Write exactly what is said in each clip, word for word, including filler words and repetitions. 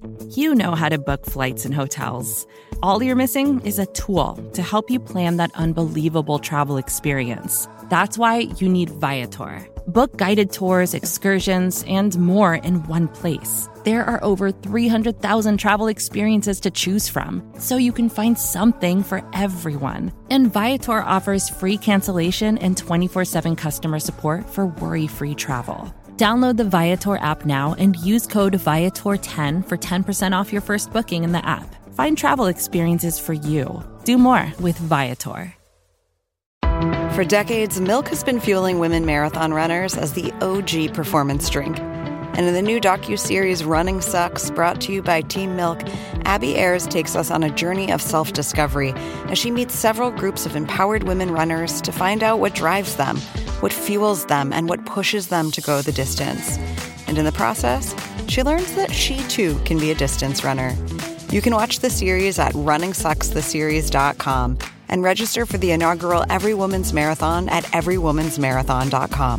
You know how to book flights and hotels. All you're missing is a tool to help you plan that unbelievable travel experience. That's why you need Viator. Book guided tours, excursions, and more in one place. There are over three hundred thousand travel experiences to choose from, so you can find something for everyone. And Viator offers free cancellation and twenty-four seven customer support for worry-free travel. Download the Viator app now and use code Viator ten for ten percent off your first booking in the app. Find travel experiences for you. Do more with Viator. For decades, Milk has been fueling women marathon runners as the O G performance drink. And in the new docuseries Running Sucks, brought to you by Team Milk, Abby Ayers takes us on a journey of self-discovery as she meets several groups of empowered women runners to find out what drives them, what fuels them, and what pushes them to go the distance. And in the process, she learns that she too can be a distance runner. You can watch the series at running sucks the series dot com and register for the inaugural Every Woman's Marathon at every woman's marathon dot com.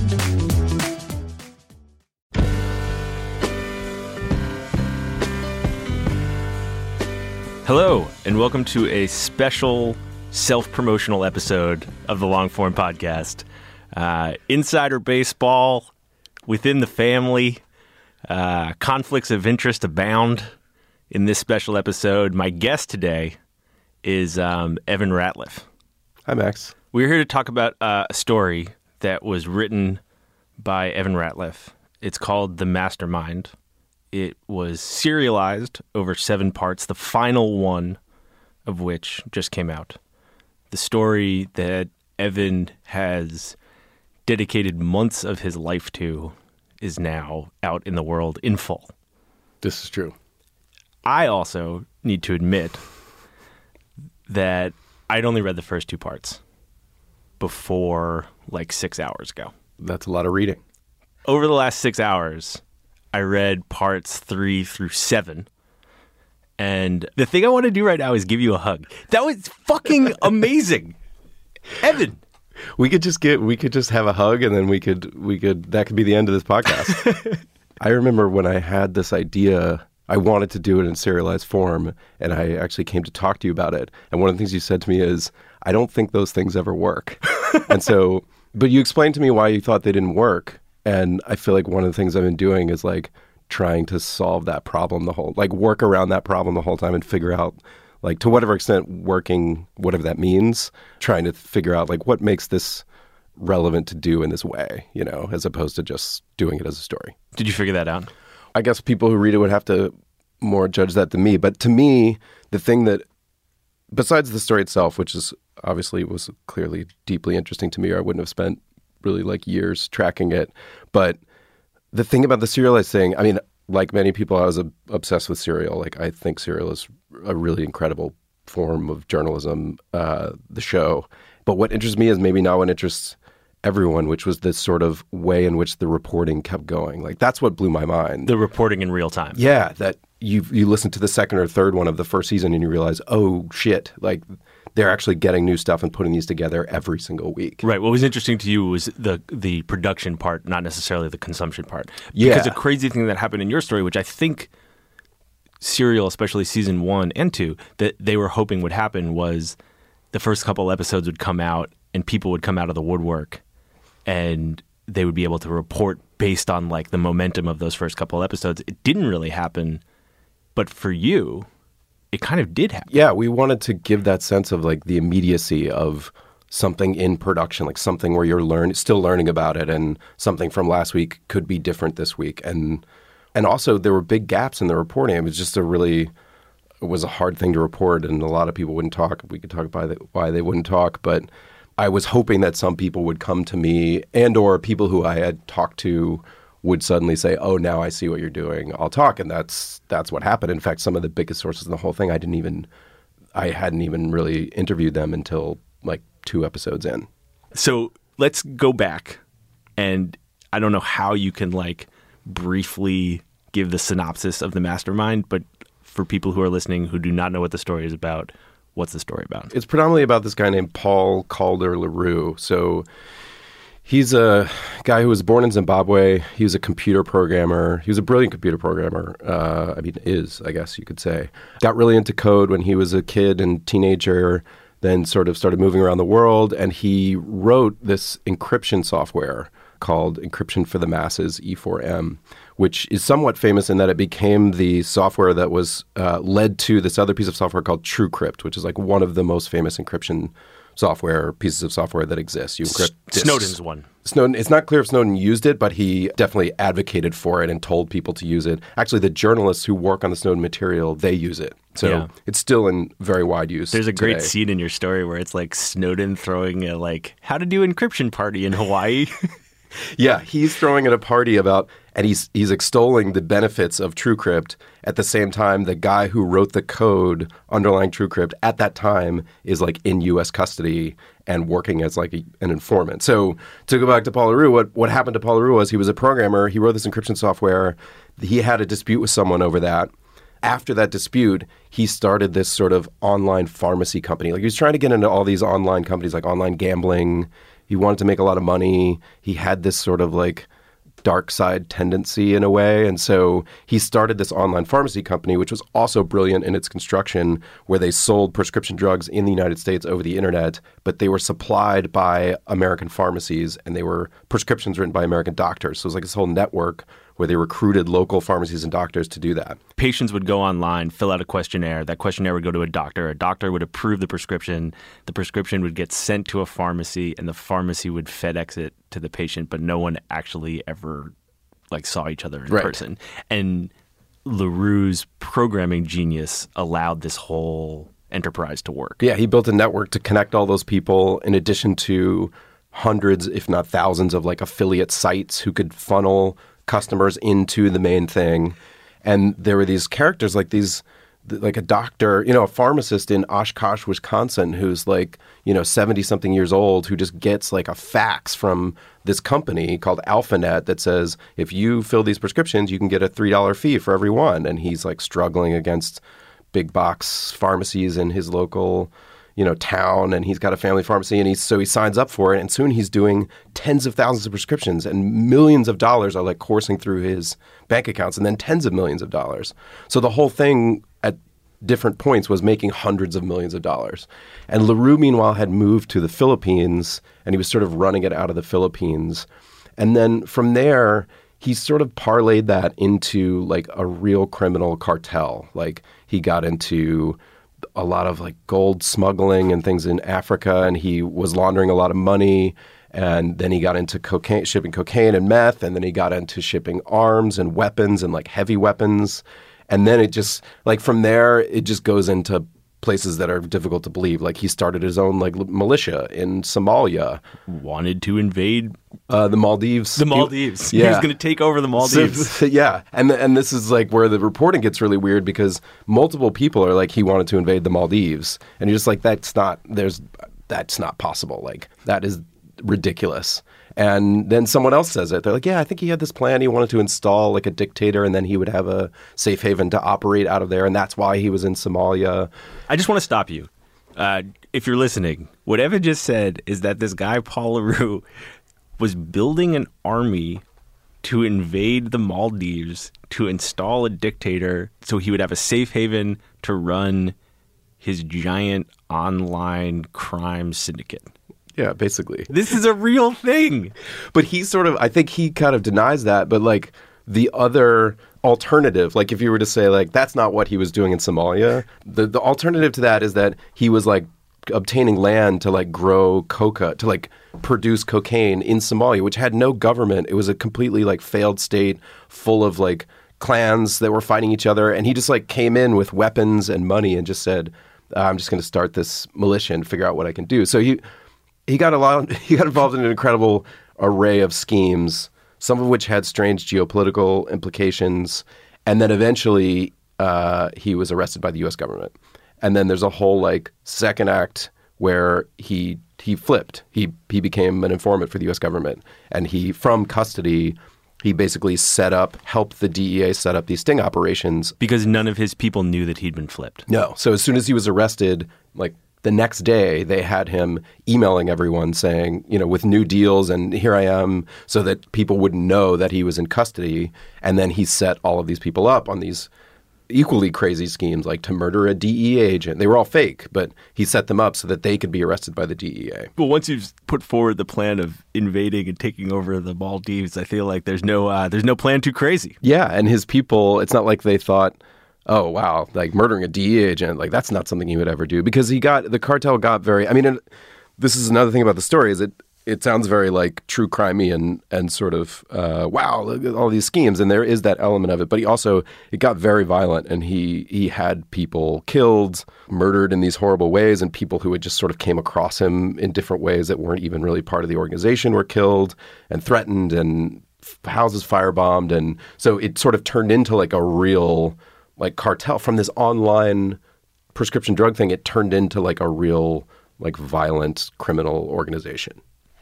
Hello, and welcome to a special self-promotional episode of the Longform Podcast. Uh, insider baseball within the family. Uh, conflicts of interest abound in this special episode. My guest today is um, Evan Ratliff. Hi, Max. We're here to talk about uh, a story that was written by Evan Ratliff. It's called The Mastermind. It was serialized over seven parts, the final one of which just came out. The story that Evan has dedicated months of his life to is now out in the world in full. This is true. I also need to admit that I'd only read the first two parts before like six hours ago. That's a lot of reading. Over the last six hours, I read parts three through seven. And the thing I want to do right now is give you a hug. That was fucking amazing. Evan. We could just get, we could just have a hug and then we could, we could, that could be the end of this podcast. I remember when I had this idea, I wanted to do it in serialized form, and I actually came to talk to you about it. And one of the things you said to me is, I don't think those things ever work. And so, but you explained to me why you thought they didn't work. And I feel like one of the things I've been doing is like trying to solve that problem the whole, like work around that problem the whole time and figure out, like to whatever extent working, whatever that means, trying to figure out like what makes this relevant to do in this way, you know, as opposed to just doing it as a story. Did you figure that out? I guess people who read it would have to more judge that than me. But to me, the thing that, besides the story itself, which is obviously was clearly deeply interesting to me, or I wouldn't have spent really like years tracking it. But the thing about the serialized thing, I mean, like many people, I was a, obsessed with Serial. Like I think Serial is a really incredible form of journalism, uh, the show. But what interests me is maybe not what interests everyone, which was this sort of way in which the reporting kept going. Like that's what blew my mind. The reporting in real time. Yeah, that you you listen to the second or third one of the first season and you realize, oh shit, like they're actually getting new stuff and putting these together every single week. Right. What was interesting to you was the the production part, not necessarily the consumption part. Yeah. Because a crazy thing that happened in your story, which I think Serial, especially season one and two, that they were hoping would happen was the first couple episodes would come out and people would come out of the woodwork and they would be able to report based on like the momentum of those first couple episodes. It didn't really happen, but for you, it kind of did happen. Yeah, we wanted to give that sense of like the immediacy of something in production, like something where you're learn still learning about it, and something from last week could be different this week. And and also there were big gaps in the reporting. It was just a really, it was a hard thing to report, and a lot of people wouldn't talk. We could talk about why they wouldn't talk, but I was hoping that some people would come to me and or people who I had talked to would suddenly say, oh, now I see what you're doing. I'll talk. And that's that's what happened. In fact, some of the biggest sources in the whole thing, I didn't even, I hadn't even really interviewed them until like two episodes in. So let's go back. And I don't know how you can like briefly give the synopsis of The Mastermind, but for people who are listening who do not know what the story is about, what's the story about? It's predominantly about this guy named Paul Calder LaRue. So He's a guy who was born in Zimbabwe. He was a computer programmer. He was a brilliant computer programmer. Uh, I mean, is, I guess you could say. Got really into code when he was a kid and teenager, then sort of started moving around the world. And he wrote this encryption software called Encryption for the Masses, E four M, which is somewhat famous in that it became the software that was uh, led to this other piece of software called TrueCrypt, which is like one of the most famous encryption software, pieces of software that exist. You encrypt disks. Snowden's one. Snowden. It's not clear if Snowden used it, but he definitely advocated for it and told people to use it. Actually, the journalists who work on the Snowden material, they use it. So Yeah. it's still in very wide use. There's a great today. scene in your story where it's like Snowden throwing a like how to do encryption party in Hawaii. Yeah, he's throwing at a party about, and he's he's extolling the benefits of TrueCrypt. At the same time, the guy who wrote the code underlying TrueCrypt at that time is like in U S custody and working as like a, an informant. So to go back to Paul LaRue, what what happened to Paul LaRue was he was a programmer. He wrote this encryption software. He had a dispute with someone over that. After that dispute, he started this sort of online pharmacy company. Like he was trying to get into all these online companies, like online gambling. He wanted to make a lot of money. He had this sort of like dark side tendency in a way. And so he started this online pharmacy company, which was also brilliant in its construction, where they sold prescription drugs in the United States over the internet, but they were supplied by American pharmacies and they were prescriptions written by American doctors. So it was like this whole network where they recruited local pharmacies and doctors to do that. Patients would go online, fill out a questionnaire. That questionnaire would go to a doctor. A doctor would approve the prescription. The prescription would get sent to a pharmacy, and the pharmacy would FedEx it to the patient, but no one actually ever like saw each other in Right. person. And LaRue's programming genius allowed this whole enterprise to work. Yeah, he built a network to connect all those people in addition to hundreds, if not thousands, of like affiliate sites who could funnel customers into the main thing. And there were these characters like these, like a doctor, you know, a pharmacist in Oshkosh, Wisconsin, who's like, you know, seventy-something years old, who just gets like a fax from this company called AlphaNet that says, if you fill these prescriptions, you can get a three dollar fee for every one. And he's like struggling against big box pharmacies in his local, you know, town, and he's got a family pharmacy, and he's so he signs up for it, and soon he's doing tens of thousands of prescriptions, and millions of dollars are like coursing through his bank accounts, and then tens of millions of dollars. So the whole thing at different points was making hundreds of millions of dollars. And LaRue, meanwhile, had moved to the Philippines, and he was sort of running it out of the Philippines. And then from there, he sort of parlayed that into like a real criminal cartel. Like he got into a lot of like gold smuggling and things in Africa, and he was laundering a lot of money. And then he got into cocaine, shipping cocaine and meth, and then he got into shipping arms and weapons and like heavy weapons. And then it just like from there, it just goes into places that are difficult to believe. Like he started his own like militia in Somalia, Wanted to invade uh, the Maldives. the Maldives. He- He yeah. was going to take over the Maldives. So, yeah, and and this is like where the reporting gets really weird because multiple people are like he wanted to invade the Maldives, and you're just like that's not there's that's not possible. Like that is ridiculous. And then someone else says it. They're like, yeah, I think he had this plan. He wanted to install like a dictator, and then he would have a safe haven to operate out of there, and that's why he was in Somalia. I just want to stop you. Uh, if you're listening, what Evan just said is that this guy, Paul LaRue, was building an army to invade the Maldives to install a dictator so he would have a safe haven to run his giant online crime syndicate. Yeah, basically. This is a real thing. But he sort of, I think he kind of denies that. But like the other alternative, like if you were to say like that's not what he was doing in Somalia, the, the alternative to that is that he was like obtaining land to like grow coca, to like produce cocaine in Somalia, which had no government. It was a completely like failed state full of like clans that were fighting each other. And he just like came in with weapons and money and just said, I'm just going to start this militia and figure out what I can do. So he... He got a lot. He got involved in an incredible array of schemes, some of which had strange geopolitical implications, and then eventually uh, he was arrested by the U S government. And then there's a whole like second act where he he flipped. He he became an informant for the U S government, and he from custody he basically set up, helped the D E A set up these sting operations Because none of his people knew that he'd been flipped. No. So as soon as he was arrested, like the next day they had him emailing everyone saying, you know, with new deals and here I am, so that people wouldn't know that he was in custody. And then he set all of these people up on these equally crazy schemes, like to murder a D E A agent. They were all fake, but he set them up so that they could be arrested by the D E A. Well, once you've put forward the plan of invading and taking over the Maldives, I feel like there's no uh, there's no plan too crazy. Yeah, and his people, it's not like they thought, oh, wow, like murdering a D E A agent, like that's not something he would ever do. Because he got, the cartel got very, I mean, and this is another thing about the story, is it it sounds very like true crimey and and sort of, uh, wow, look at all these schemes. And there is that element of it. But he also, it got very violent, and he he had people killed, murdered in these horrible ways, and people who had just sort of came across him in different ways that weren't even really part of the organization were killed and threatened, and houses firebombed. And so it sort of turned into like a real like cartel. From this online prescription drug thing, it turned into like a real like violent criminal organization.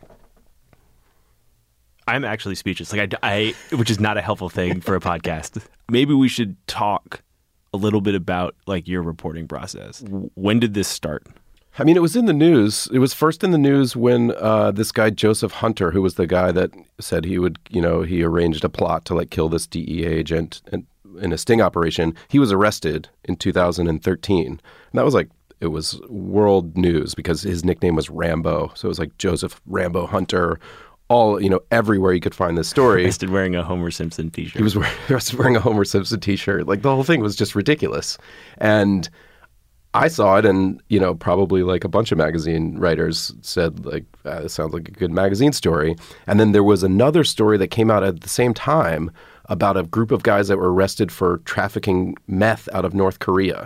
I'm actually speechless. Like I, I, which is not a helpful thing for a podcast. Maybe we should talk a little bit about like your reporting process. When did this start? I mean, it was in the news. It was first in the news when uh, this guy, Joseph Hunter, who was the guy that said he would, you know, he arranged a plot to like kill this D E A agent and, in a sting operation. He was arrested in two thousand thirteen. And that was like, it was world news because his nickname was Rambo. So it was like Joseph Rambo Hunter, all, you know, everywhere you could find this story. Arrested wearing a Homer Simpson t-shirt. He was wearing, arrested wearing a Homer Simpson t-shirt. Like the whole thing was just ridiculous. And I saw it, and, you know, probably like a bunch of magazine writers said, like, ah, this sounds like a good magazine story. And then there was another story that came out at the same time about a group of guys that were arrested for trafficking meth out of North Korea.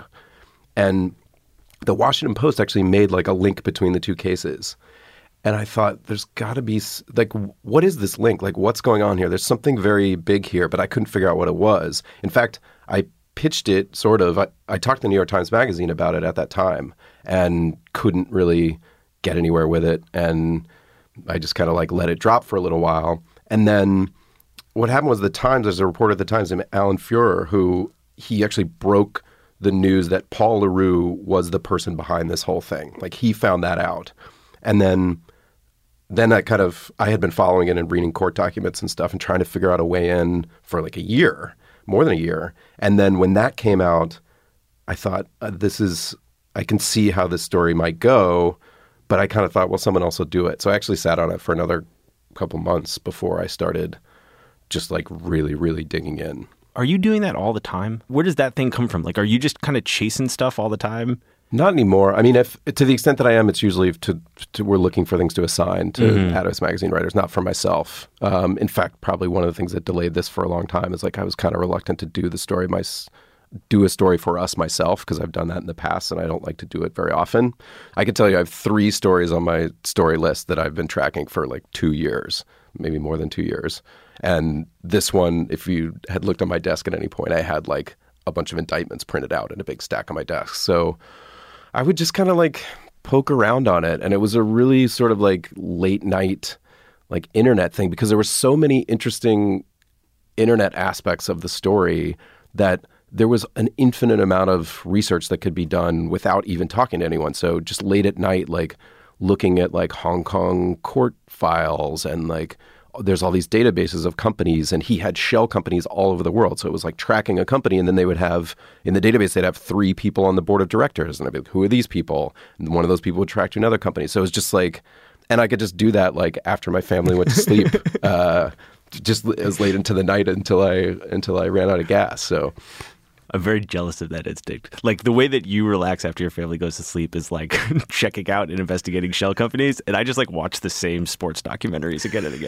And the Washington Post actually made like a link between the two cases. And I thought, there's got to be, like, what is this link? Like, what's going on here? There's something very big here, but I couldn't figure out what it was. In fact, I pitched it sort of. I, I talked to the New York Times Magazine about it at that time and couldn't really get anywhere with it. And I just kind of like let it drop for a little while. And then what happened was the Times, there's a reporter at the Times named Alan Fuhrer, who he actually broke the news that Paul LaRue was the person behind this whole thing. Like, he found that out. And then then I kind of, I had been following it and reading court documents and stuff and trying to figure out a way in for like a year, more than a year. And then when that came out, I thought, uh, this is, I can see how this story might go. But I kind of thought, well, someone else will do it. So I actually sat on it for another couple months before I started just like really, really digging in. Are you doing that all the time? Where does that thing come from? Like, are you just kind of chasing stuff all the time? Not anymore. I mean, if to the extent that I am, it's usually to, to we're looking for things to assign to mm-hmm. Atavist Magazine writers, not for myself. Um, in fact, probably one of the things that delayed this for a long time is like I was kind of reluctant to do the story my do a story for us myself because I've done that in the past and I don't like to do it very often. I can tell you I have three stories on my story list that I've been tracking for like two years, maybe more than two years. And this one, if you had looked on my desk at any point, I had like a bunch of indictments printed out in a big stack on my desk. So I would just kind of like poke around on it. And it was a really sort of like late night, like internet thing because there were so many interesting internet aspects of the story that there was an infinite amount of research that could be done without even talking to anyone. So just late at night, like looking at like Hong Kong court files and like there's all these databases of companies, and he had shell companies all over the world. So it was like tracking a company, and then they would have, in the database, they'd have three people on the board of directors. And I'd be like, who are these people? And one of those people would track to another company. So it was just like, and I could just do that like after my family went to sleep, uh, just as late into the night until I until I ran out of gas. So I'm very jealous of that instinct. Like the way that you relax after your family goes to sleep is like checking out and investigating shell companies. And I just like watch the same sports documentaries again and again.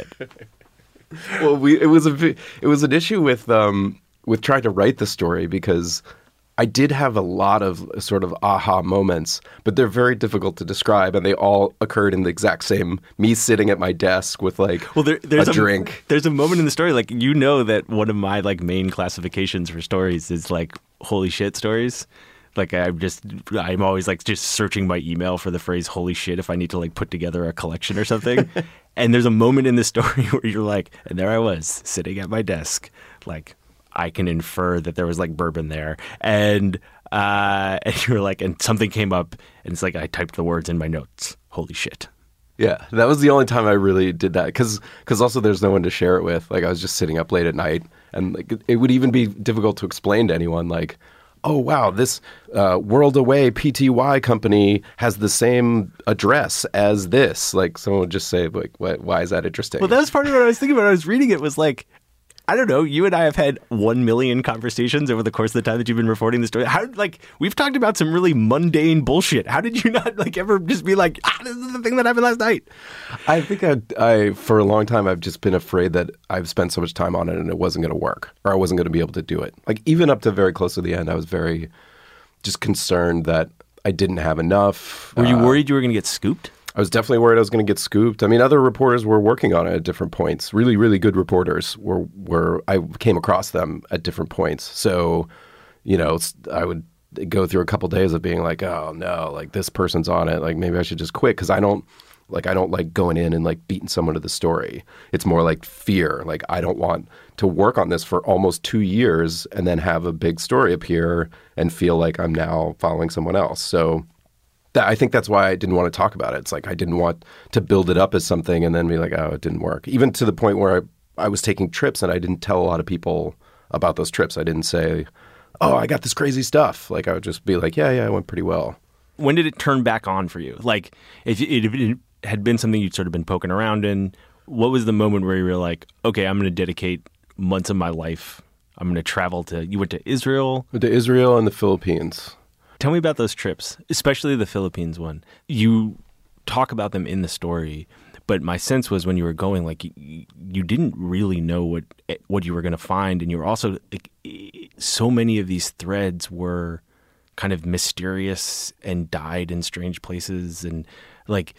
Well, we it was a it was an issue with um, with trying to write the story because I did have a lot of sort of aha moments, but they're very difficult to describe, and they all occurred in the exact same me sitting at my desk with like well, there, there's a, a drink. There's a moment in the story, like you know that one of my like main classifications for stories is like holy shit stories. Like I'm just, I'm always like just searching my email for the phrase holy shit if I need to like put together a collection or something. And there's a moment in the story where you're like, and there I was sitting at my desk, like, I can infer that there was like bourbon there. And uh, and you were like, and something came up, and it's like I typed the words in my notes. Holy shit. Yeah, that was the only time I really did that because because also there's no one to share it with. Like I was just sitting up late at night, and like it would even be difficult to explain to anyone. Like, oh wow, this uh, World Away P T Y company has the same address as this. Like someone would just say, like, why, why is that interesting? Well, that was part of what I was thinking when I was reading it. Was like, I don't know. You and I have had one million conversations over the course of the time that you've been reporting the story. How, like, we've talked about some really mundane bullshit. How did you not, like, ever just be like, ah, this is the thing that happened last night? I think I, I, for a long time, I've just been afraid that I've spent so much time on it and it wasn't going to work, or I wasn't going to be able to do it. Like, even up to very close to the end, I was very just concerned that I didn't have enough. Were you uh, worried you were going to get scooped? I was definitely worried I was going to get scooped. I mean, other reporters were working on it at different points. Really, really good reporters were, were I came across them at different points. So, you know, I would go through a couple days of being like, oh no, like this person's on it. Like maybe I should just quit because I don't like I don't like going in and like beating someone to the story. It's more like fear. Like I don't want to work on this for almost two years and then have a big story appear and feel like I'm now following someone else. So. I think that's why I didn't want to talk about it. It's like I didn't want to build it up as something and then be like, oh, it didn't work. Even to the point where I, I was taking trips and I didn't tell a lot of people about those trips. I didn't say, oh, I got this crazy stuff. Like I would just be like, yeah, yeah, it went pretty well. When did it turn back on for you? Like if it, if it had been something you'd sort of been poking around in, what was the moment where you were like, okay, I'm going to dedicate months of my life. I'm going to travel to, you went to Israel? To Israel and the Philippines. Tell me about those trips, especially the Philippines one. You talk about them in the story, but my sense was when you were going, like you, you didn't really know what what you were going to find, and you were also like, so many of these threads were kind of mysterious and died in strange places, and like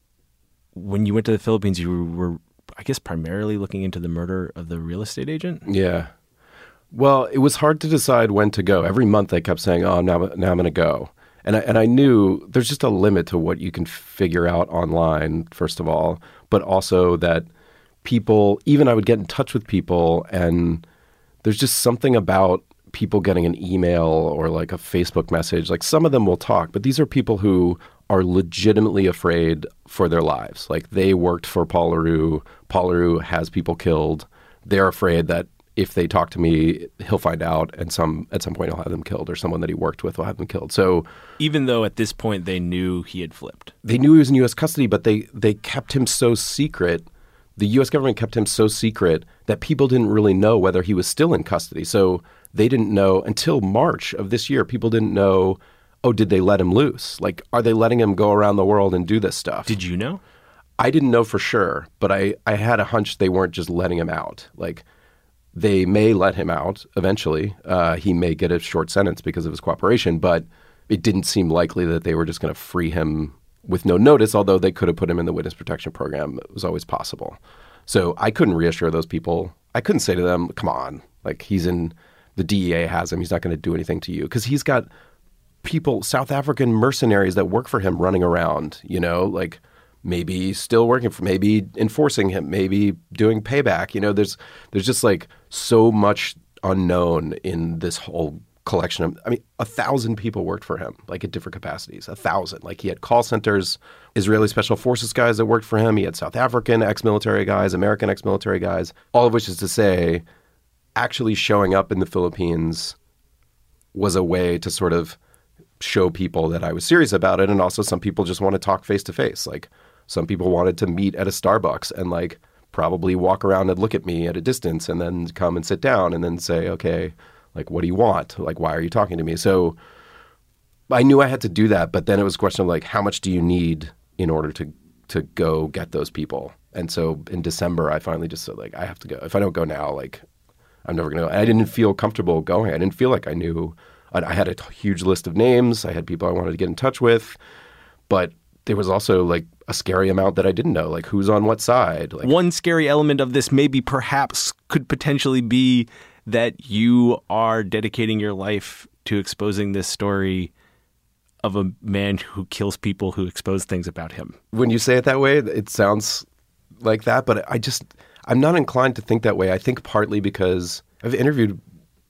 when you went to the Philippines, you were, I guess, primarily looking into the murder of the real estate agent. Yeah. Well, it was hard to decide when to go. Every month they kept saying, oh, now, now I'm going to go. And I, and I knew there's just a limit to what you can figure out online, first of all, but also that people, even I would get in touch with people and there's just something about people getting an email or like a Facebook message. Like some of them will talk, but these are people who are legitimately afraid for their lives. Like they worked for Paul LaRue. Paul LaRue has people killed. They're afraid that if they talk to me, he'll find out, and some at some point he'll have them killed, or someone that he worked with will have them killed. So, even though at this point they knew he had flipped, they knew he was in U S custody, but they they kept him so secret. The U S government kept him so secret that people didn't really know whether he was still in custody. So they didn't know until March of this year. People didn't know. Oh, did they let him loose? Like, are they letting him go around the world and do this stuff? Did you know? I didn't know for sure, but I I had a hunch they weren't just letting him out. Like. They may let him out eventually. Uh, he may get a short sentence because of his cooperation, but it didn't seem likely that they were just going to free him with no notice, although they could have put him in the witness protection program. It was always possible. So I couldn't reassure those people. I couldn't say to them, come on, like he's in, the D E A has him. He's not going to do anything to you. Because he's got people, South African mercenaries that work for him running around, you know, like maybe still working for, maybe enforcing him, maybe doing payback. You know, there's there's just like so much unknown in this whole collection of, I mean, a thousand people worked for him, like at different capacities, a thousand. Like he had call centers, Israeli Special Forces guys that worked for him. He had South African ex-military guys, American ex-military guys, all of which is to say, actually showing up in the Philippines was a way to sort of show people that I was serious about it. And also some people just want to talk face to face. Like, some people wanted to meet at a Starbucks and like probably walk around and look at me at a distance and then come and sit down and then say, okay, like, what do you want? Like, why are you talking to me? So I knew I had to do that, but then it was a question of like, how much do you need in order to, to go get those people? And so in December, I finally just said like, I have to go. If I don't go now, like, I'm never going to go. I didn't feel comfortable going. I didn't feel like I knew. I had a huge list of names. I had people I wanted to get in touch with, but there was also like a scary amount that I didn't know, like who's on what side. Like, one scary element of this maybe perhaps could potentially be that you are dedicating your life to exposing this story of a man who kills people who expose things about him. When you say it that way, it sounds like that, but I just, I'm not inclined to think that way. I think partly because I've interviewed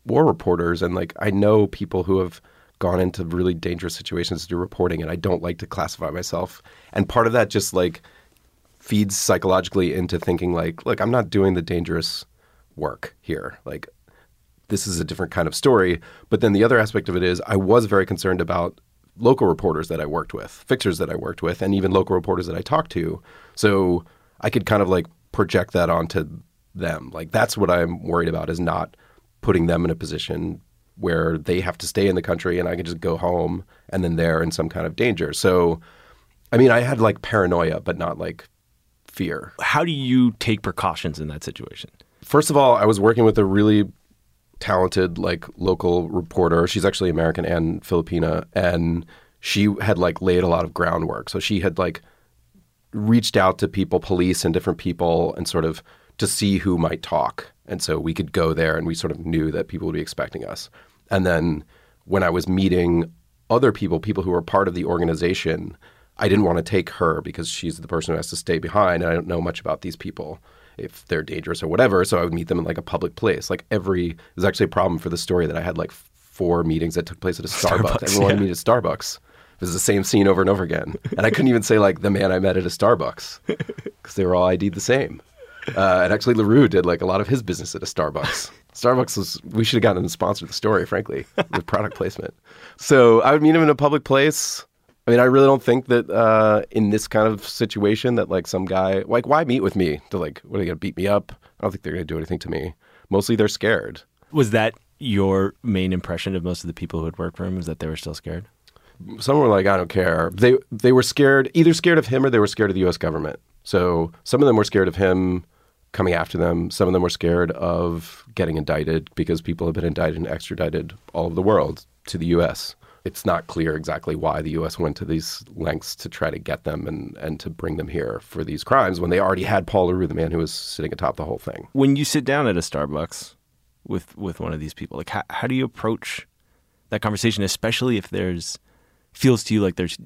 war reporters, and like I know people who have gone into really dangerous situations to do reporting, and I don't like to classify myself. And part of that just like feeds psychologically into thinking like, look, I'm not doing the dangerous work here. Like this is a different kind of story. But then the other aspect of it is I was very concerned about local reporters that I worked with, fixers that I worked with, and even local reporters that I talked to. So I could kind of like project that onto them. Like that's what I'm worried about, is not putting them in a position where they have to stay in the country and I can just go home and then they're in some kind of danger. So, I mean, I had like paranoia, but not like fear. How do you take precautions in that situation? First of all, I was working with a really talented like local reporter. She's actually American and Filipina, and she had like laid a lot of groundwork. So she had like reached out to people, police and different people, and sort of to see who might talk. And so we could go there and we sort of knew that people would be expecting us. And then when I was meeting other people, people who were part of the organization, I didn't want to take her because she's the person who has to stay behind. And I don't know much about these people, if they're dangerous or whatever. So I would meet them in like a public place. Like every, there's actually a problem for the story that I had like four meetings that took place at a Starbucks. Starbucks, Everyone wanted yeah. to meet at Starbucks. It was the same scene over and over again. And I couldn't even say like the man I met at a Starbucks because they were all I D'd the same. Uh, and actually LaRue did like a lot of his business at a Starbucks. Starbucks was, we should have gotten them to sponsor the story, frankly, with product placement. So I would meet him in a public place. I mean, I really don't think that uh, in this kind of situation that like some guy, like why meet with me to like, what are they going to beat me up? I don't think they're going to do anything to me. Mostly they're scared. Was that your main impression of most of the people who had worked for him, was that they were still scared? Some were like, I don't care. They they were scared, either scared of him or they were scared of the U S government. So some of them were scared of him coming after them. Some of them were scared of getting indicted because people have been indicted and extradited all over the world to the U S. It's not clear exactly why the U S went to these lengths to try to get them and, and to bring them here for these crimes when they already had Paul LaRue, the man who was sitting atop the whole thing. When you sit down at a Starbucks with, with one of these people, like how, how do you approach that conversation, especially if there's, feels to you like there's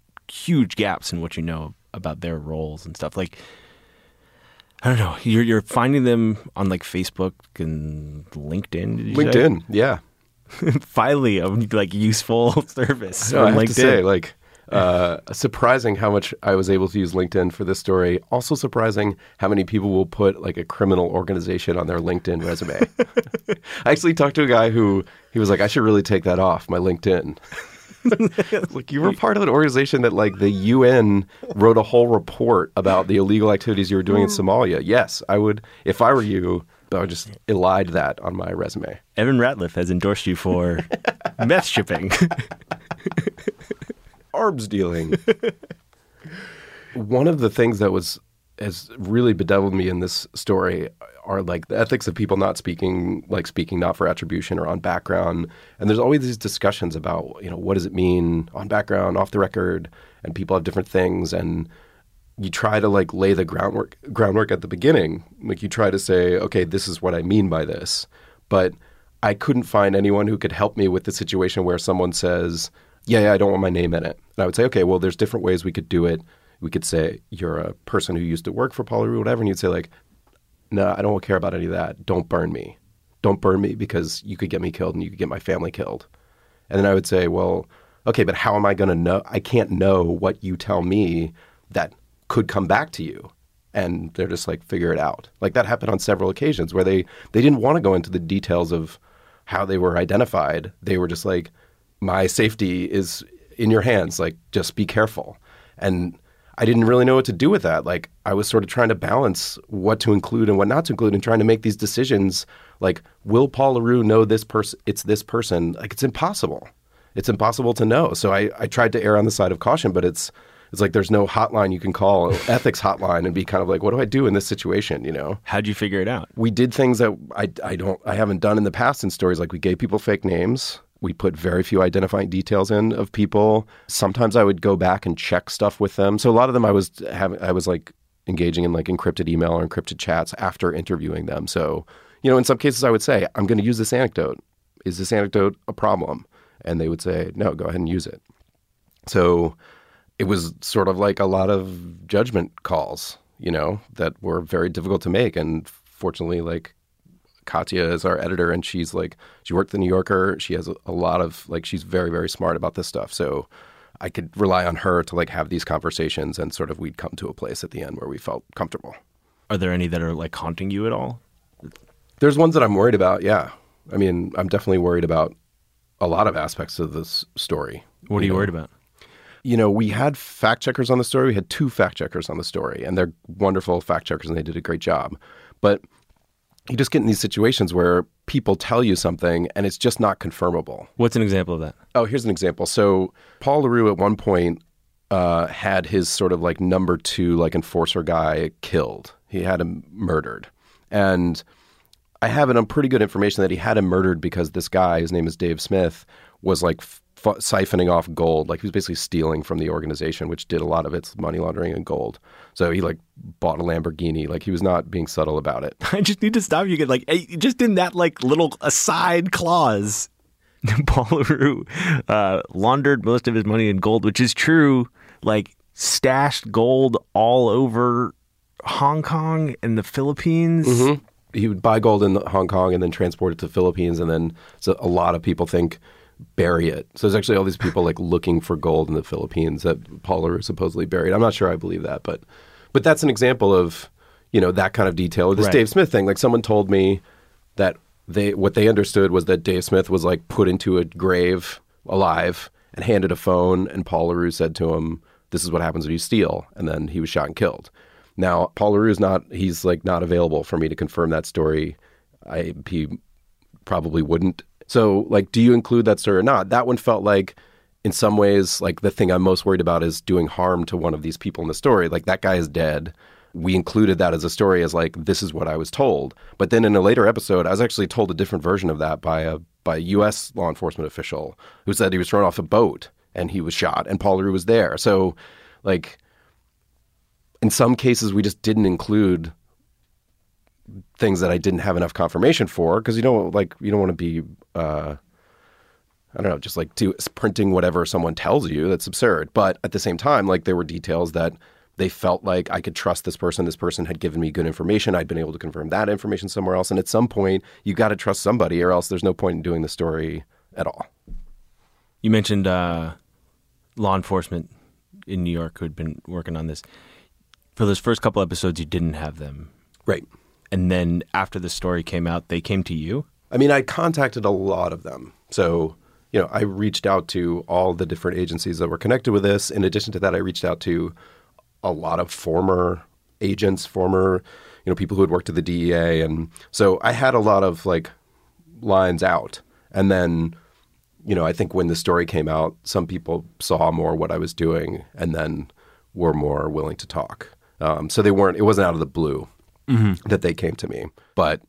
huge gaps in what you know about their roles and stuff? Like, I don't know, you're you're finding them on like Facebook and LinkedIn. Did you LinkedIn, say? yeah. Finally, a like useful service No, on I have LinkedIn. to say, like, uh, surprising how much I was able to use LinkedIn for this story. Also surprising how many people will put like a criminal organization on their LinkedIn resume. I actually talked to a guy who he was like, I should really take that off my LinkedIn. Look, you were part of an organization that like the U N wrote a whole report about the illegal activities you were doing in Somalia. Yes, I would, if I were you, I would just elide that on my resume. Evan Ratliff has endorsed you for meth shipping. Arms dealing. One of the things that was has really bedeviled me in this story are like the ethics of people not speaking, like speaking not for attribution or on background. And there's always these discussions about, you know, what does it mean on background, off the record, and people have different things. And you try to like lay the groundwork groundwork at the beginning. Like you try to say, okay, this is what I mean by this. But I couldn't find anyone who could help me with the situation where someone says, yeah, yeah, I don't want my name in it. And I would say, okay, well, there's different ways we could do it. We could say, you're a person who used to work for Paul LaRue or whatever. And you'd say like, no, I don't care about any of that. Don't burn me. Don't burn me because you could get me killed and you could get my family killed. And then I would say, well, okay, but how am I going to know? I can't know what you tell me that could come back to you. And they're just like, figure it out. Like that happened on several occasions where they, they didn't want to go into the details of how they were identified. They were just like, my safety is in your hands. Like, just be careful. And I didn't really know what to do with that. Like, I was sort of trying to balance what to include and what not to include and trying to make these decisions. Like, will Paul LaRue know this person? It's this person. Like, it's impossible. It's impossible to know. So I, I tried to err on the side of caution, but it's it's like there's no hotline you can call, ethics hotline, and be kind of like, what do I do in this situation, you know? How'd you figure it out? We did things that I, I don't I haven't done in the past in stories. Like, we gave people fake names. We put very few identifying details in of people. Sometimes I would go back and check stuff with them. So a lot of them I was having, I was like engaging in like encrypted email or encrypted chats after interviewing them. So, you know, in some cases I would say, I'm going to use this anecdote. Is this anecdote a problem? And they would say, no, go ahead and use it. So it was sort of like a lot of judgment calls, you know, that were very difficult to make. And fortunately, like, Katya is our editor, and she's like, she worked at the New Yorker. She has a, a lot of, like, she's very, very smart about this stuff. So I could rely on her to, like, have these conversations, and sort of we'd come to a place at the end where we felt comfortable. Are there any that are, like, haunting you at all? There's ones that I'm worried about, yeah. I mean, I'm definitely worried about a lot of aspects of this story. What are you, you know? worried about? You know, we had fact checkers on the story. We had two fact checkers on the story, and they're wonderful fact checkers, and they did a great job. But you just get in these situations where people tell you something, and it's just not confirmable. What's an example of that? Oh, here's an example. So Paul LaRue at one point uh, had his sort of like number two, like enforcer guy killed. He had him murdered. And I have it on pretty good information that he had him murdered because this guy, his name is Dave Smith, was like f- siphoning off gold. Like he was basically stealing from the organization, which did a lot of its money laundering and gold. So he like bought a Lamborghini. Like he was not being subtle about it. I just need to stop you. Get like hey, just in that like little aside clause, Paul LaRue uh, laundered most of his money in gold, which is true. Like stashed gold all over Hong Kong and the Philippines. Mm-hmm. He would buy gold in Hong Kong and then transport it to the Philippines, and then so a lot of people think bury it. So there's actually all these people like looking for gold in the Philippines that Paul LaRue supposedly buried. I'm not sure I believe that, but but that's an example of, you know, that kind of detail. This right. Dave Smith thing, like someone told me that they what they understood was that Dave Smith was like put into a grave alive and handed a phone, and Paul LaRue said to him, "This is what happens when you steal," and then he was shot and killed. Now, Paul LaRue is not, he's like not available for me to confirm that story. I, he probably wouldn't. So like, do you include that story or not? That one felt like in some ways, like the thing I'm most worried about is doing harm to one of these people in the story. Like that guy is dead. We included that as a story as like, this is what I was told. But then in a later episode, I was actually told a different version of that by a, by a U S law enforcement official who said he was thrown off a boat and he was shot and Paul LaRue was there. So like, in some cases, we just didn't include things that I didn't have enough confirmation for because you don't like you don't want to be uh, I don't know just like do, printing whatever someone tells you. That's absurd. But at the same time, like there were details that they felt like I could trust this person. This person had given me good information. I'd been able to confirm that information somewhere else. And at some point, you got to trust somebody, or else there's no point in doing the story at all. You mentioned uh, law enforcement in New York who had been working on this. For those first couple episodes, you didn't have them. Right. And then after the story came out, they came to you? I mean, I contacted a lot of them. So, you know, I reached out to all the different agencies that were connected with this. In addition to that, I reached out to a lot of former agents, former, you know, people who had worked at the D E A. And so I had a lot of, like, lines out. And then, you know, I think when the story came out, some people saw more what I was doing and then were more willing to talk. Um, so they weren't, it wasn't out of the blue mm-hmm. that they came to me. But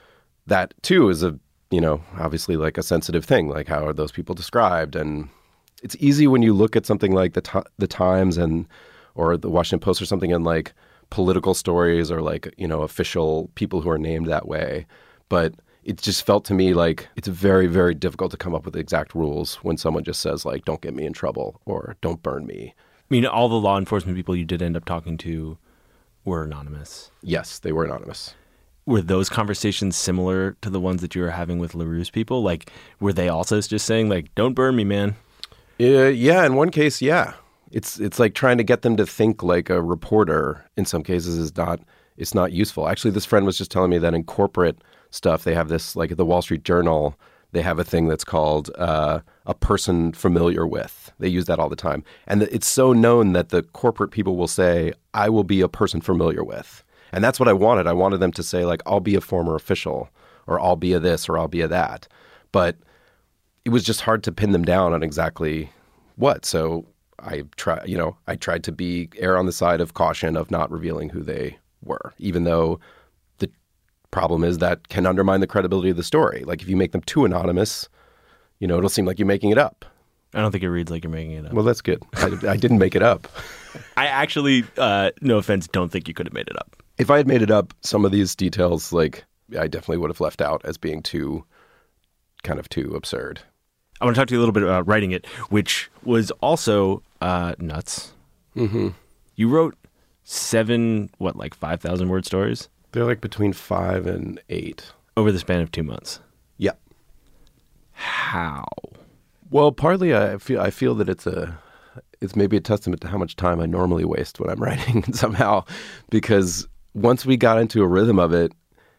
that too is a, you know, obviously like a sensitive thing. Like how are those people described? And it's easy when you look at something like the t- the Times and, or the Washington Post or something and like political stories or like, you know, official people who are named that way. But it just felt to me like it's very, very difficult to come up with exact rules when someone just says like, don't get me in trouble or don't burn me. I mean, all the law enforcement people you did end up talking to were anonymous. Yes, they were anonymous. Were those conversations similar to the ones that you were having with LaRue's people? Like, were they also just saying, like, don't burn me, man? Uh, yeah, in one case, yeah. It's it's like trying to get them to think like a reporter in some cases is not, it's not useful. Actually, this friend was just telling me that in corporate stuff, they have this, like at the Wall Street Journal, they have a thing that's called uh, a person familiar with. They use that all the time. And it's so known that the corporate people will say, I will be a person familiar with. And that's what I wanted. I wanted them to say, like, I'll be a former official, or I'll be a this, or I'll be a that. But it was just hard to pin them down on exactly what. So I try, you know, I tried to be err on the side of caution of not revealing who they were, even though the problem is that can undermine the credibility of the story. Like if you make them too anonymous, you know, it'll seem like you're making it up. I don't think it reads like you're making it up. Well, that's good. I, I didn't make it up. I actually, uh, no offense, don't think you could have made it up. If I had made it up, some of these details, like, I definitely would have left out as being too, kind of too absurd. I want to talk to you a little bit about writing it, which was also uh, nuts. Mm-hmm. You wrote seven, what, like five thousand word stories? They're like between five and eight. Over the span of two months. Yeah. How? Well, partly I feel I feel that it's a it's maybe a testament to how much time I normally waste when I'm writing somehow, because once we got into a rhythm of it,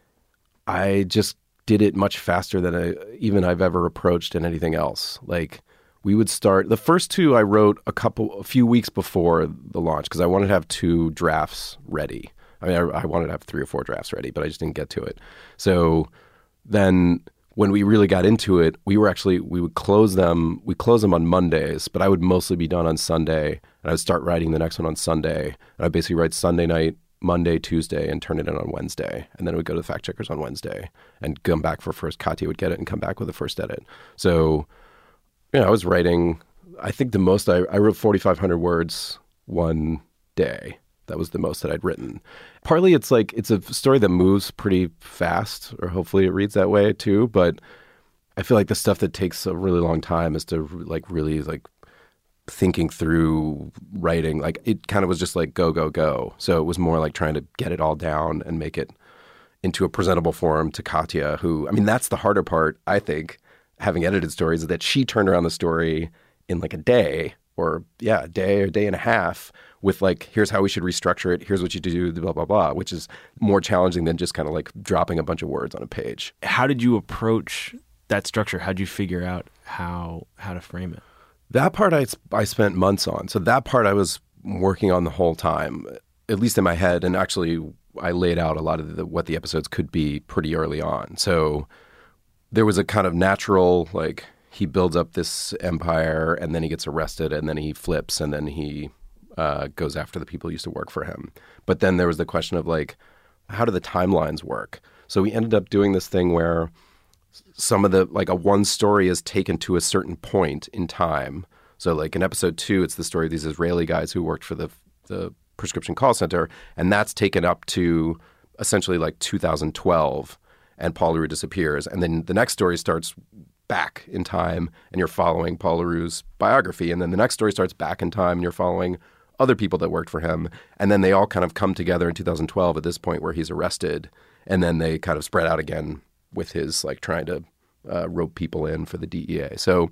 I just did it much faster than I, even I've ever approached in anything else. Like we would start the first two I wrote a couple a few weeks before the launch because I wanted to have two drafts ready. I mean, I, I wanted to have three or four drafts ready, but I just didn't get to it. So then when we really got into it, we were actually, we would close them, we close them on Mondays, but I would mostly be done on Sunday, and I would start writing the next one on Sunday. And I'd basically write Sunday night, Monday, Tuesday, and turn it in on Wednesday. And then it would go to the fact checkers on Wednesday and come back for first. Katya would get it and come back with the first edit. So, you know, I was writing, I think the most, I, I wrote forty-five hundred words one day. That was the most that I'd written. Partly it's like, it's a story that moves pretty fast, or hopefully it reads that way too. But I feel like the stuff that takes a really long time is to like really like thinking through writing. Like it kind of was just like go, go, go. So it was more like trying to get it all down and make it into a presentable form to Katya, who, I mean, that's the harder part, I think, having edited stories, is that she turned around the story in like a day or yeah, a day or a day and a half with like, here's how we should restructure it. Here's what you do, blah, blah, blah, which is more challenging than just kind of like dropping a bunch of words on a page. How did you approach that structure? How did you figure out how how to frame it? That part I, I spent months on. So that part I was working on the whole time, at least in my head. And actually, I laid out a lot of the, what the episodes could be pretty early on. So there was a kind of natural, like, he builds up this empire and then he gets arrested and then he flips and then he uh, goes after the people who used to work for him. But then there was the question of like, how do the timelines work? So we ended up doing this thing where some of the, like a one story is taken to a certain point in time. So like in episode two, it's the story of these Israeli guys who worked for the the prescription call center, and that's taken up to essentially like two thousand twelve, and Paul LaRue disappears. And then the next story starts back in time, and you're following Paul LaRue's biography. And then the next story starts back in time, and you're following other people that worked for him. And then they all kind of come together in two thousand twelve at this point where he's arrested, and then they kind of spread out again with his like trying to uh, rope people in for the D E A. So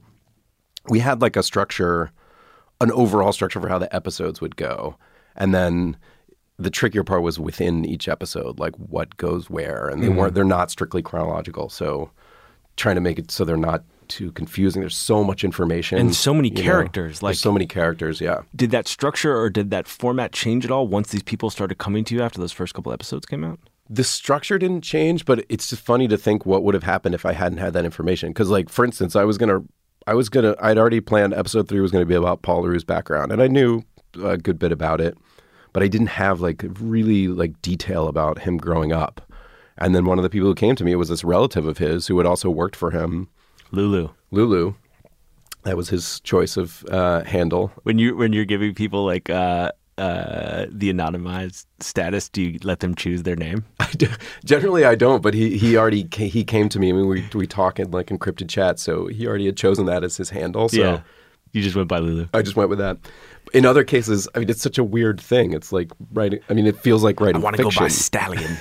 we had like a structure, an overall structure for how the episodes would go. And then the trickier part was within each episode, like what goes where. And they mm-hmm. weren't, they're not strictly chronological. So trying to make it so they're not too confusing. There's so much information. And so many characters. Know, like so many characters, yeah. Did that structure or did that format change at all once these people started coming to you after those first couple episodes came out? The structure didn't change, but it's just funny to think what would have happened if I hadn't had that information. Because, like, for instance, I was gonna, I was gonna, I'd already planned episode three was going to be about Paul LaRue's background, and I knew a good bit about it, but I didn't have like really like detail about him growing up. And then one of the people who came to me was this relative of his who had also worked for him, Lulu. Lulu. That was his choice of uh, handle. When you when you're giving people like. Uh... Uh, the anonymized status, do you let them choose their name? I do. Generally, I don't. But he he already came, he came to me. I mean, we we talk in like encrypted chat, so he already had chosen that as his handle. So yeah. You just went by Lulu. I just went with that. In other cases, I mean, it's such a weird thing. It's like writing. I mean, it feels like writing. I want to go by Stallion.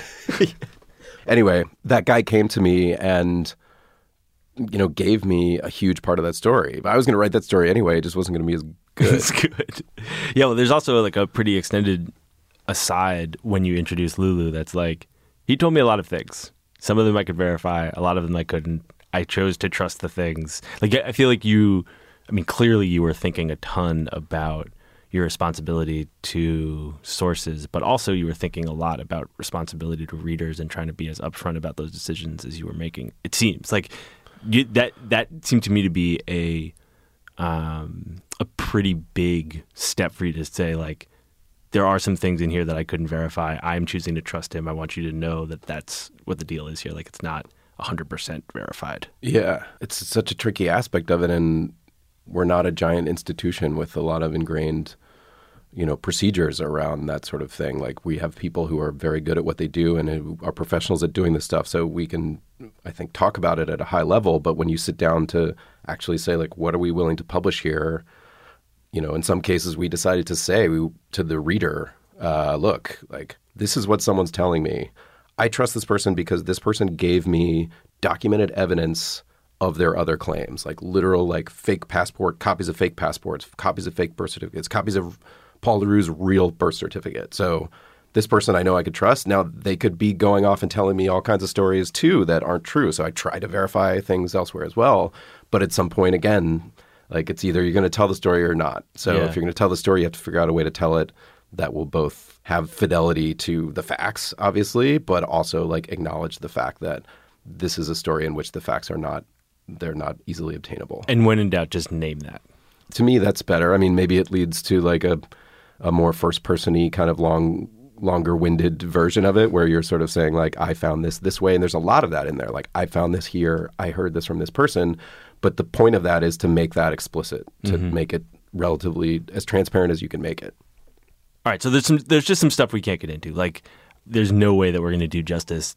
Anyway, that guy came to me and, you know, gave me a huge part of that story. But I was going to write that story anyway. It just wasn't going to be as good. It's good. Yeah, well, there's also like a pretty extended aside when you introduce Lulu that's like, he told me a lot of things. Some of them I could verify. A lot of them I couldn't. I chose to trust the things. Like, I feel like you, I mean, clearly you were thinking a ton about your responsibility to sources, but also you were thinking a lot about responsibility to readers and trying to be as upfront about those decisions as you were making. It seems like you, that that seemed to me to be a um, a pretty big step for you to say, like, there are some things in here that I couldn't verify. I'm choosing to trust him. I want you to know that that's what the deal is here. Like, it's not one hundred percent verified. Yeah, it's such a tricky aspect of it, and we're not a giant institution with a lot of ingrained, you know, procedures around that sort of thing. Like, we have people who are very good at what they do and who are professionals at doing this stuff, so we can, I think, talk about it at a high level. But when you sit down to actually say, like, what are we willing to publish here? You know, in some cases, we decided to say we, to the reader, uh, look, like, this is what someone's telling me. I trust this person because this person gave me documented evidence of their other claims, like literal, like fake passport, copies of fake passports, copies of fake birth certificates, copies of Paul LaRue's real birth certificate. So this person I know I could trust. Now, they could be going off and telling me all kinds of stories, too, that aren't true. So I try to verify things elsewhere as well. But at some point, again, like it's either you're going to tell the story or not. So Yeah. if you're going to tell the story, you have to figure out a way to tell it that will both have fidelity to the facts, obviously, but also like acknowledge the fact that this is a story in which the facts are not, they're not easily obtainable. And when in doubt, just name that. To me, that's better. I mean, maybe it leads to like a, a more first-person-y kind of long longer-winded version of it where you're sort of saying like, I found this this way. And there's a lot of that in there. Like, I found this here. I heard this from this person. But the point of that is to make that explicit, to mm-hmm. make it relatively as transparent as you can make it. All right. So there's some, there's just some stuff we can't get into. Like, there's no way that we're going to do justice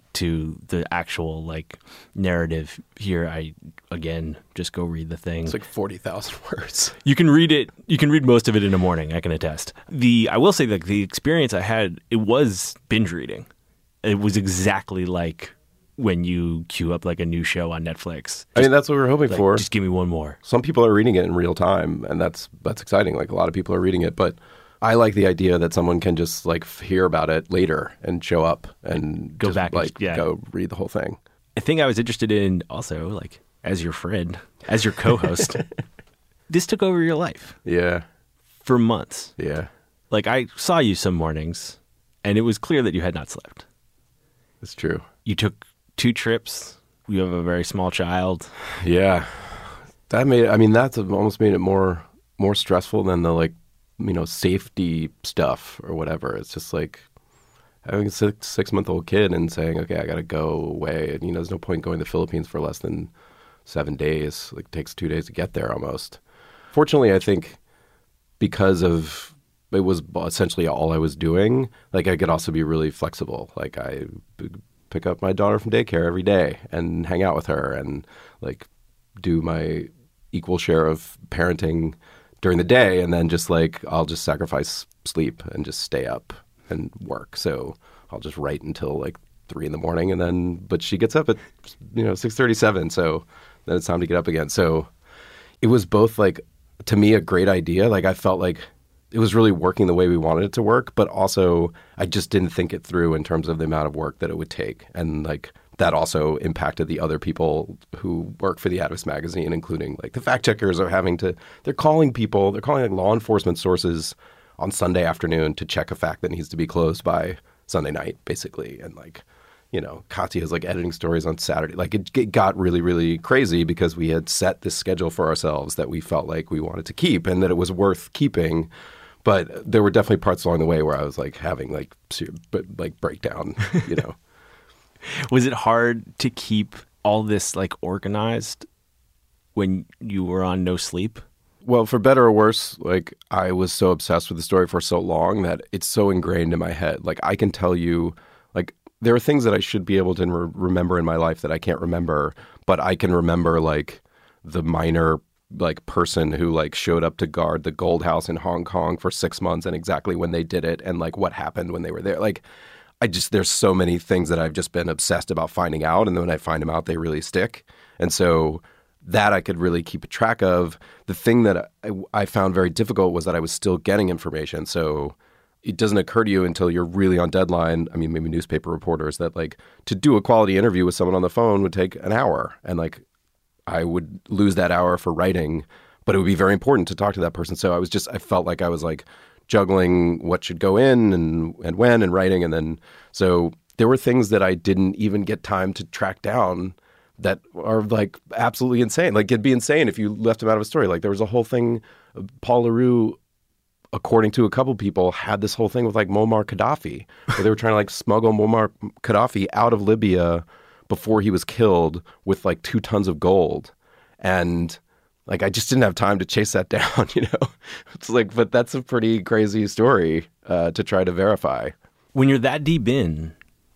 to the actual like narrative here. I, again, just go read the thing. It's like forty thousand words. You can read it. You can read most of it in a morning. I can attest. The I will say that the experience I had, it was binge reading. It was exactly like when you queue up like a new show on Netflix. Just, I mean, that's what we we're hoping like, for. Just give me one more. Some people are reading it in real time, and that's that's exciting. Like a lot of people are reading it, but I like the idea that someone can just like hear about it later and show up and go just, back, like and, yeah. go read the whole thing. I think I was interested in also like as your friend, as your co-host. This took over your life. Yeah. For months. Yeah. Like I saw you some mornings, and it was clear that you had not slept. It's true. You took two trips. You have a very small child. Yeah. That made. I mean, that's almost made it more more stressful than the like. you know, safety stuff or whatever. It's just like having a six, six month old kid and saying, okay, I got to go away. And, you know, there's no point going to the Philippines for less than seven days. Like, it takes two days to get there almost. Fortunately, I think because of it was essentially all I was doing, like, I could also be really flexible. Like, I p- pick up my daughter from daycare every day and hang out with her and, like, do my equal share of parenting during the day, and then just like I'll just sacrifice sleep and just stay up and work. So I'll just write until like three in the morning, and then but she gets up at you know six thirty seven, so then it's time to get up again. So it was both like to me a great idea. Like I felt like it was really working the way we wanted it to work, but also I just didn't think it through in terms of the amount of work that it would take, and like. That also impacted the other people who work for the Atavist magazine, including like the fact checkers are having to, they're calling people, they're calling like law enforcement sources on Sunday afternoon to check a fact that needs to be closed by Sunday night, basically. And like, you know, Katya's like editing stories on Saturday. Like it, it got really, really crazy because we had set this schedule for ourselves that we felt like we wanted to keep and that it was worth keeping. But there were definitely parts along the way where I was like having like, like breakdown, you know. Was it hard to keep all this like organized when you were on no sleep? Well, for better or worse, like I was so obsessed with the story for so long that it's so ingrained in my head. Like I can tell you, like there are things that I should be able to re- remember in my life that I can't remember, but I can remember like the minor like person who like showed up to guard the Gold House in Hong Kong for six months and exactly when they did it and like what happened when they were there. Like I just, there's so many things that I've just been obsessed about finding out. And then when I find them out, they really stick. And so that I could really keep a track of. The thing that I, I found very difficult was that I was still getting information. So it doesn't occur to you until you're really on deadline. I mean, maybe newspaper reporters that like to do a quality interview with someone on the phone would take an hour. And like I would lose that hour for writing, but it would be very important to talk to that person. So I was just, I felt like I was like, juggling what should go in and, and when and writing. And then, so there were things that I didn't even get time to track down that are like absolutely insane. Like it'd be insane if you left them out of a story. Like there was a whole thing, Paul LaRue, according to a couple people, had this whole thing with like Muammar Gaddafi, where they were trying to like smuggle Muammar Gaddafi out of Libya before he was killed with like two tons of gold. And like, I just didn't have time to chase that down, you know? It's like, but that's a pretty crazy story uh, to try to verify. When you're that deep in,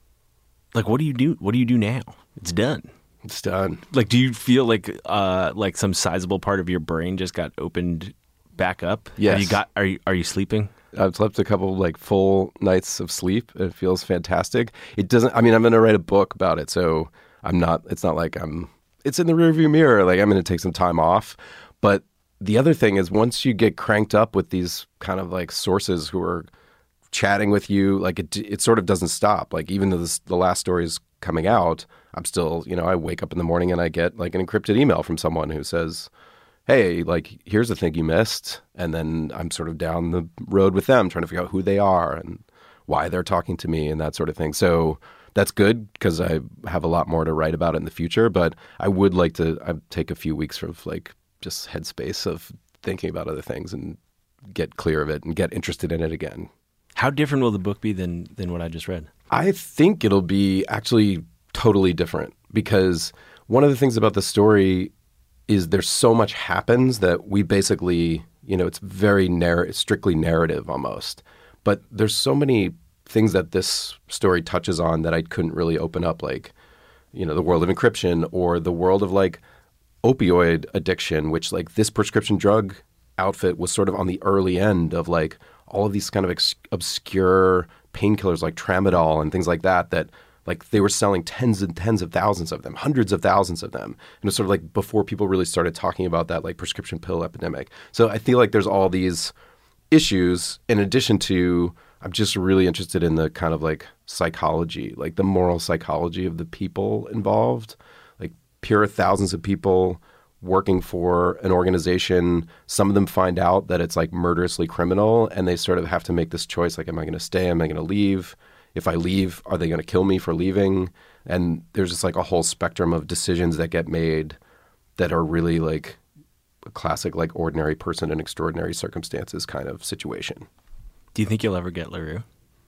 like, what do you do? What do you do now? It's done. It's done. Like, do you feel like uh, like some sizable part of your brain just got opened back up? Yes. Have you got, are you, are you sleeping? I've slept a couple like full nights of sleep. It feels fantastic. It doesn't, I mean, I'm going to write a book about it. So I'm not, it's not like I'm, it's in the rearview mirror. Like I'm going to take some time off. But the other thing is once you get cranked up with these kind of like sources who are chatting with you, like it, it sort of doesn't stop. Like even though this, the last story is coming out, I'm still, you know, I wake up in the morning and I get like an encrypted email from someone who says, hey, like, here's the thing you missed. And then I'm sort of down the road with them trying to figure out who they are and why they're talking to me and that sort of thing. So that's good because I have a lot more to write about in the future. But I would like to I take a few weeks of like just headspace of thinking about other things and get clear of it and get interested in it again. How different will the book be than than what I just read? I think it'll be actually totally different because one of the things about the story is there's so much happens that we basically, you know, it's very narr- strictly narrative almost. But there's so many things that this story touches on that I couldn't really open up, like, you know, the world of encryption or the world of like opioid addiction, which like this prescription drug outfit was sort of on the early end of like all of these kind of ex- obscure painkillers like tramadol and things like that, that like they were selling tens and tens of thousands of them, hundreds of thousands of them. And it was sort of like before people really started talking about that like prescription pill epidemic. So I feel like there's all these issues in addition to, I'm just really interested in the kind of like psychology, like the moral psychology of the people involved. Like here are thousands of people working for an organization. Some of them find out that it's like murderously criminal and they sort of have to make this choice. Like, am I going to stay? Am I going to leave? If I leave, are they going to kill me for leaving? And there's just like a whole spectrum of decisions that get made that are really like a classic, like ordinary person in extraordinary circumstances kind of situation. Do you think you'll ever get LaRue?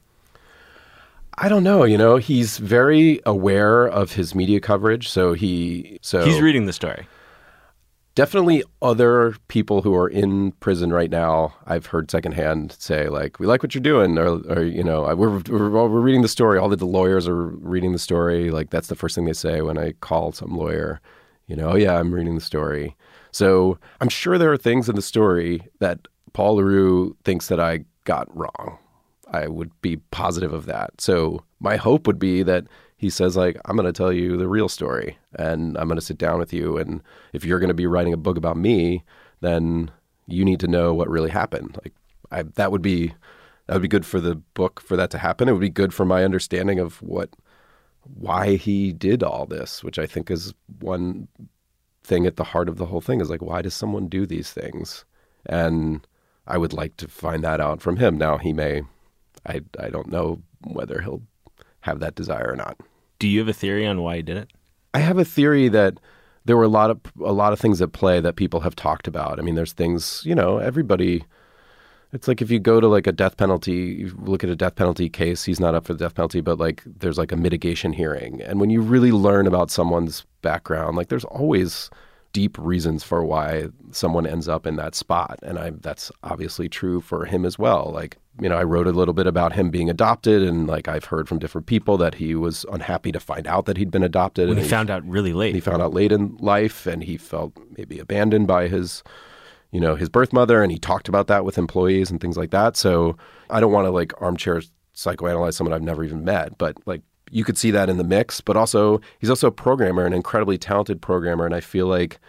I don't know. You know, he's very aware of his media coverage. So he, so he's reading the story. Definitely other people who are in prison right now, I've heard secondhand say, like, we like what you're doing. Or, or you know, we're, we're, we're reading the story. All the lawyers are reading the story. Like, that's the first thing they say when I call some lawyer. You know, oh, yeah, I'm reading the story. So I'm sure there are things in the story that Paul LaRue thinks that I got wrong. I would be positive of that. So my hope would be that he says, like, I'm going to tell you the real story and I'm going to sit down with you. And if you're going to be writing a book about me, then you need to know what really happened. Like I, that would be, that would be good for the book for that to happen. It would be good for my understanding of what, why he did all this, which I think is one thing at the heart of the whole thing is like, why does someone do these things? And I would like to find that out from him. Now he may, I, I don't know whether he'll have that desire or not. Do you have a theory on why he did it? I have a theory that there were a lot of a lot of things at play that people have talked about. I mean, there's things, you know, everybody, it's like if you go to like a death penalty, you look at a death penalty case, he's not up for the death penalty, but like there's like a mitigation hearing. And when you really learn about someone's background, like there's always deep reasons for why someone ends up in that spot. And I that's obviously true for him as well. Like, you know, I wrote a little bit about him being adopted, and like I've heard from different people that he was unhappy to find out that he'd been adopted. When and he, he found out really late. He found out late in life, and he felt maybe abandoned by his, you know, his birth mother, and he talked about that with employees and things like that. So I don't want to like armchair psychoanalyze someone I've never even met, but like you could see that in the mix. But also, he's also a programmer, an incredibly talented programmer, and I feel like,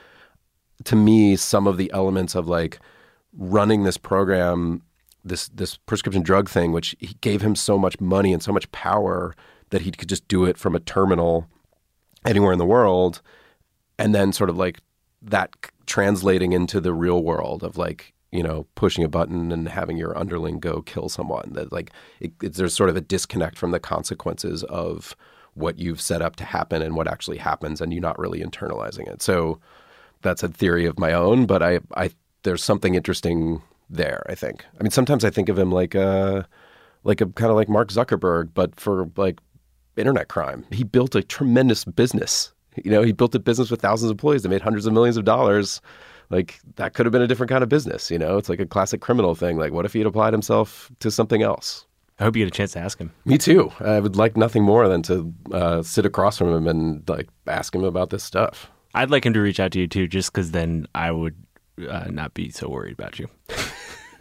to me, some of the elements of like running this program, this this prescription drug thing, which he gave him so much money and so much power that he could just do it from a terminal anywhere in the world, and then sort of like that translating into the real world of like, you know, pushing a button and having your underling go kill someone. That like it, it's, there's sort of a disconnect from the consequences of what you've set up to happen and what actually happens, and you're not really internalizing it. So that's a theory of my own, but I, I there's something interesting there, I think. I mean, sometimes I think of him like a, like a kind of like Mark Zuckerberg, but for like internet crime. He built a tremendous business. You know, he built a business with thousands of employees that made hundreds of millions of dollars. Like that could have been a different kind of business. You know, it's like a classic criminal thing. Like, what if he had applied himself to something else? I hope you get a chance to ask him. Me too. I would like nothing more than to uh, sit across from him and like ask him about this stuff. I'd like him to reach out to you too, just because then I would uh, not be so worried about you.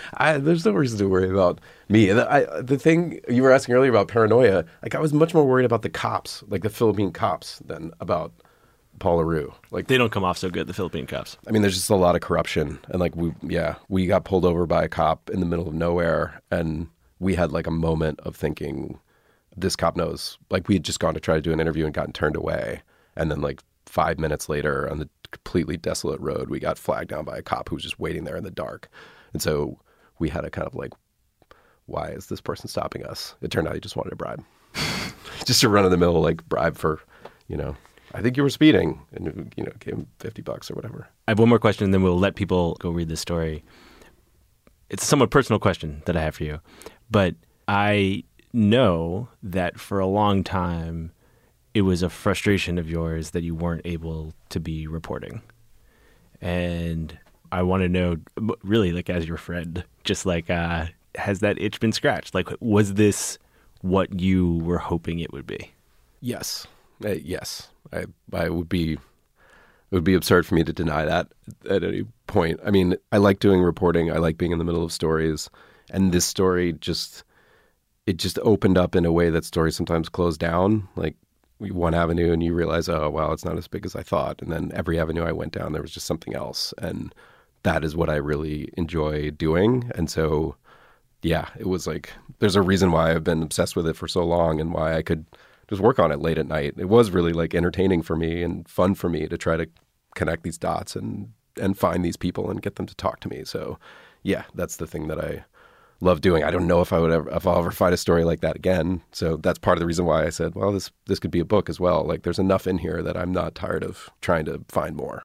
I, there's no reason to worry about me. The, I, the thing you were asking earlier about paranoia, like I was much more worried about the cops, like the Philippine cops, than about Paul LaRue. Like they don't come off so good, the Philippine cops. I mean, there's just a lot of corruption, and like we, yeah, we got pulled over by a cop in the middle of nowhere, and we had like a moment of thinking, this cop knows. Like we had just gone to try to do an interview and gotten turned away, and then like five minutes later on the completely desolate road, we got flagged down by a cop who was just waiting there in the dark. And so we had a kind of like, why is this person stopping us? It turned out he just wanted a bribe. Just a run of the mill, like bribe for, you know, I think you were speeding, and, you know, gave him fifty bucks or whatever. I have one more question, and then we'll let people go read this story. It's a somewhat personal question that I have for you, but I know that for a long time, it was a frustration of yours that you weren't able to be reporting. And I want to know, really, like as your friend, just like, uh, has that itch been scratched? Like, was this what you were hoping it would be? Yes. Uh, yes. I I would be, it would be absurd for me to deny that at any point. I mean, I like doing reporting. I like being in the middle of stories. And this story just, it just opened up in a way that stories sometimes close down. Like, one avenue and you realize, oh, wow, it's not as big as I thought. And then every avenue I went down, there was just something else. And that is what I really enjoy doing. And so, yeah, it was like, there's a reason why I've been obsessed with it for so long and why I could just work on it late at night. It was really like entertaining for me and fun for me to try to connect these dots and, and find these people and get them to talk to me. So yeah, that's the thing that I love doing. I don't know if I would ever, if I'll ever find a story like that again. So that's part of the reason why I said, well, this this could be a book as well. Like there's enough in here that I'm not tired of trying to find more.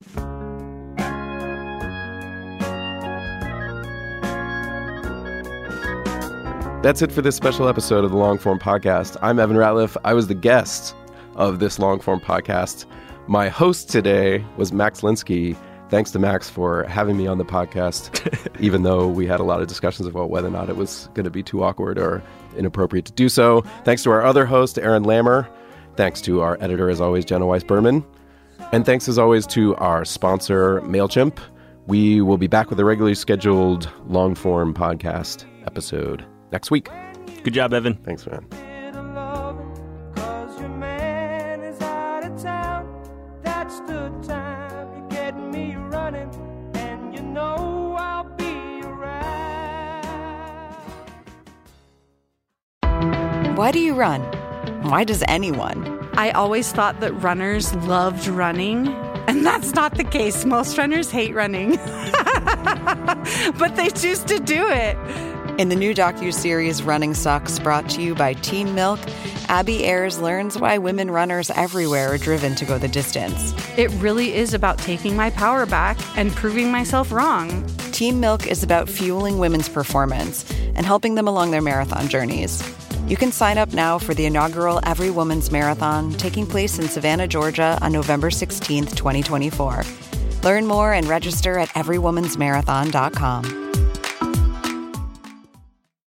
That's it for this special episode of the Long Form Podcast. I'm Evan Ratliff. I was the guest of this Long Form Podcast. My host today was Max Linsky. Thanks to Max for having me on the podcast, even though we had a lot of discussions about whether or not it was going to be too awkward or inappropriate to do so. Thanks to our other host, Aaron Lammer. Thanks to our editor, as always, Jenna Weiss-Berman. And thanks, as always, to our sponsor, MailChimp. We will be back with a regularly scheduled long-form podcast episode next week. Good job, Evan. Thanks, man. Why do you run? Why does anyone? I always thought that runners loved running, and that's not the case. Most runners hate running, but they choose to do it. In the new docuseries Running Sucks, brought to you by Team Milk, Abby Ayers learns why women runners everywhere are driven to go the distance. It really is about taking my power back and proving myself wrong. Team Milk is about fueling women's performance and helping them along their marathon journeys. You can sign up now for the inaugural Every Woman's Marathon taking place in Savannah, Georgia on November sixteenth, twenty twenty-four. Learn more and register at every woman's marathon dot com.